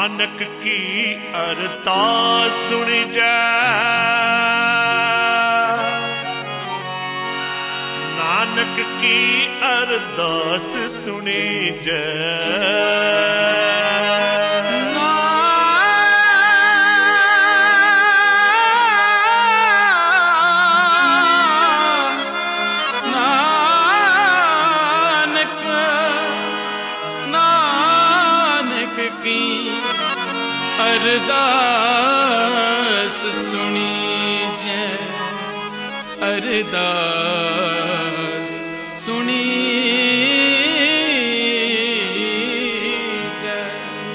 नानक की अरदास सुनी जा, नानक की अरदास सुनी जा। अरदास सुनी जय, अरदास सुनी जय।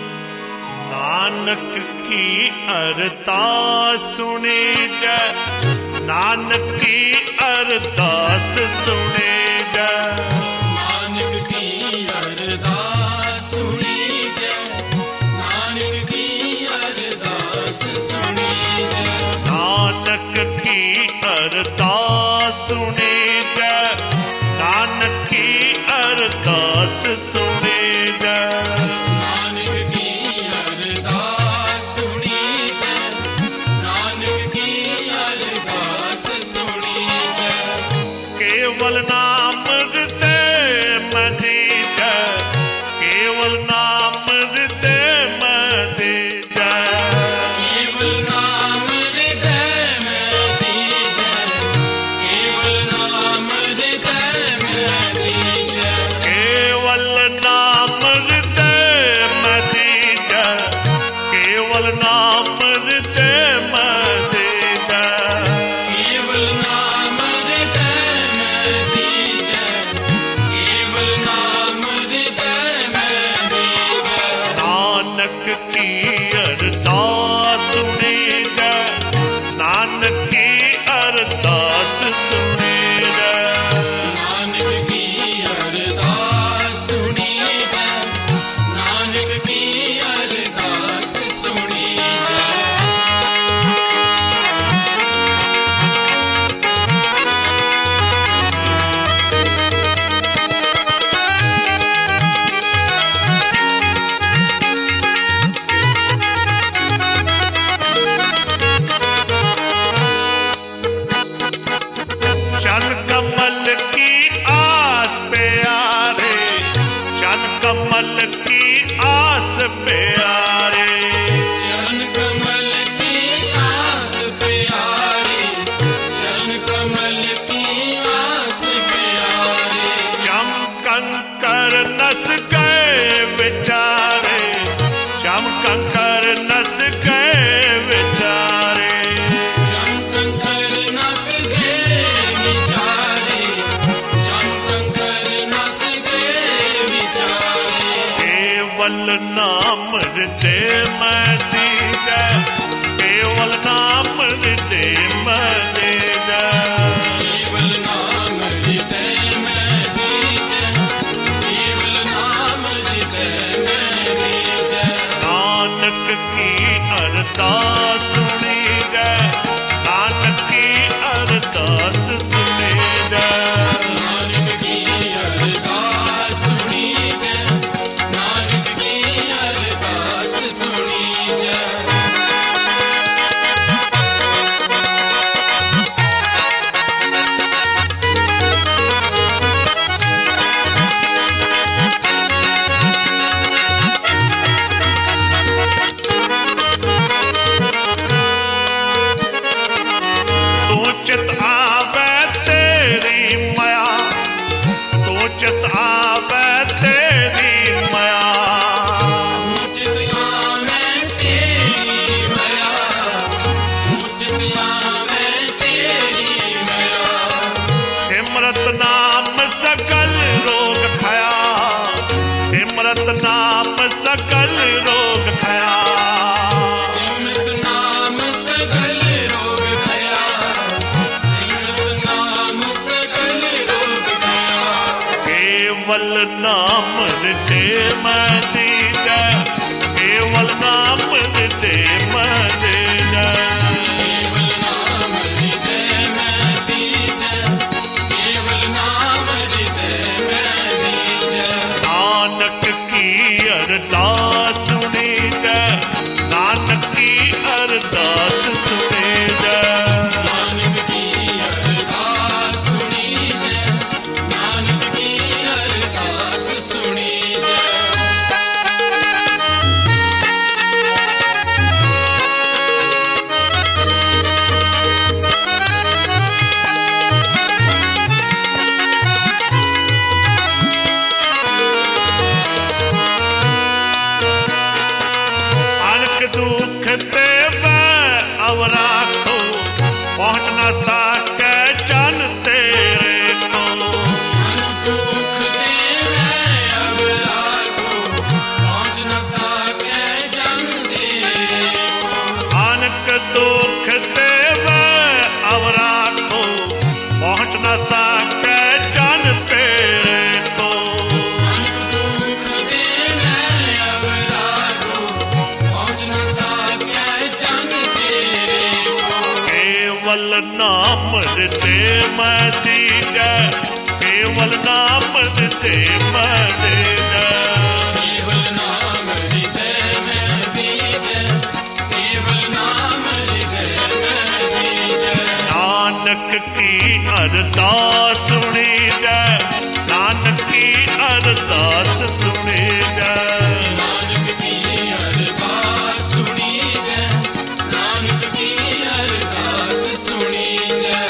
नानक की अरदास सुनी जय, नानक की अरदास सुनी जय। नानक की अरदास सुनी जय, नानक की अरदास सुनी जय। नानक की अरदास सुनी जय, नानक की अरदास सुनी जय। नानक की अरदास सुनी जय, नानक की अरदास सुनी जय। केवल नाम हृदय में दीजै, केवल नाम हृदय में दीजै। केवल नाम हृदय में दीजै, केवल नाम हृदय में दीजै। केवल नाम हृदय में दीजै, केवल नाम हृदय में दीजै। केवल नाम हृदय में दीजै, केवल नाम हृदय में दीजै। नानक की अरदास सुनी जय, नानक की अरदास सुनी जय। नानक की अरदास सुनी जय, नानक की अरदास सुनी जय। चन कमल की आस पे यारे, चन कमल की आस पे यारे। चरण कमल की आस प्यारे, चरण कमल की आस प्यारे। चम कंकर नस गए बेचारे, चम कंकर नस गए बेचारे। जम कंकर नस गए विचारे, जम कंकर नस गए विचारे। केवल नाम हृदय में दीजै, केवल नाम हृदय में दीजै। केवल नाम हृदय में दीजै, केवल नाम हृदय में दीजै। नानक की अरदास सुनी जय, नानक की अरदास सुनी जय। नानक की अरदास सुनी जय, नानक की अरदास सुनी जय। तू चित आवे तेरी माया, तू चित आवे तेरी माया। उचित आवे तेरी माया, उचित आवे तेरी माया। सिमरत नाम सकल रोग खाया, सिमरत नाम सकल रोग खाया। सिमरत नाम सकल रोग गया, सिमरत नाम सकल रोग गया। केवल नाम हृदय में दीजै, केवल नाम हृदय में दीजै। केवल नाम हृदय में दीजै, केवल नाम हृदय में दीजै। नानक की अरदास सुनी जय, नाम रिते मैं दीजै, केवल नाम रिते मैं दीजै। केवल नाम हृदय में दीजै, केवल नाम हृदय में दीजै। नानक की अरदास सुनी जै, नानक की अरदास सुनी जै। नानक की अरदास सुनी जै, नानक की अरदास सुनी जै।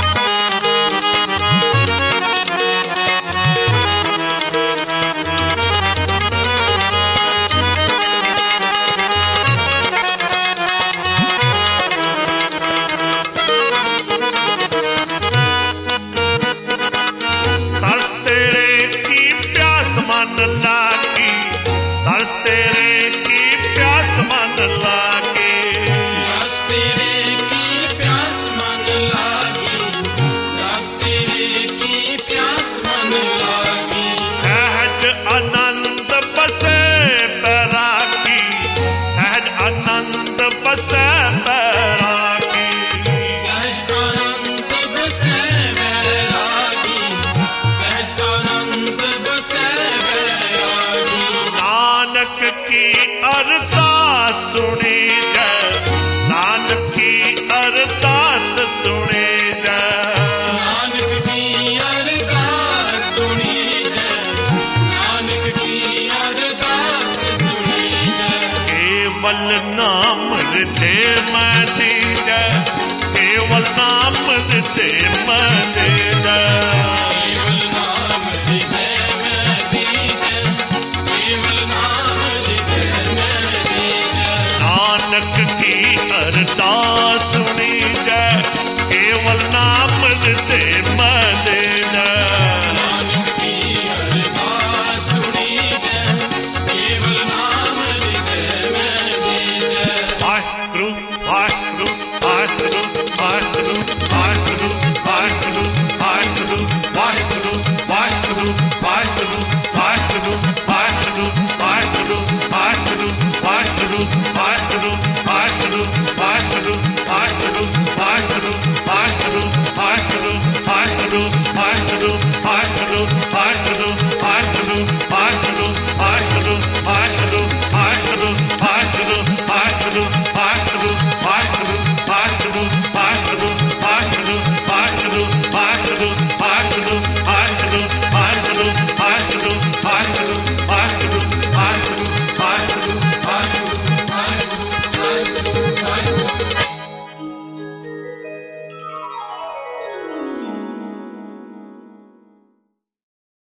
तरस तेरे की प्यास मन लागी, तरस तेरे की प्यास मन लागी। दास तेरे की प्यास मन लागी, दास तेरे की प्यास मन लागी। सहज आनंद बसे बैरागी, सहज आनंद बसे बैरागी। सहज आनंद बसे बैरागी, सहज आनंद बसे बैरागी। नानक की अरदास सुनी जै, नानक की अरदास सुनी जै। नानक की अरदास सुनी जै, नानक की अरदास सुनी जै। केवल नाम रिते मैं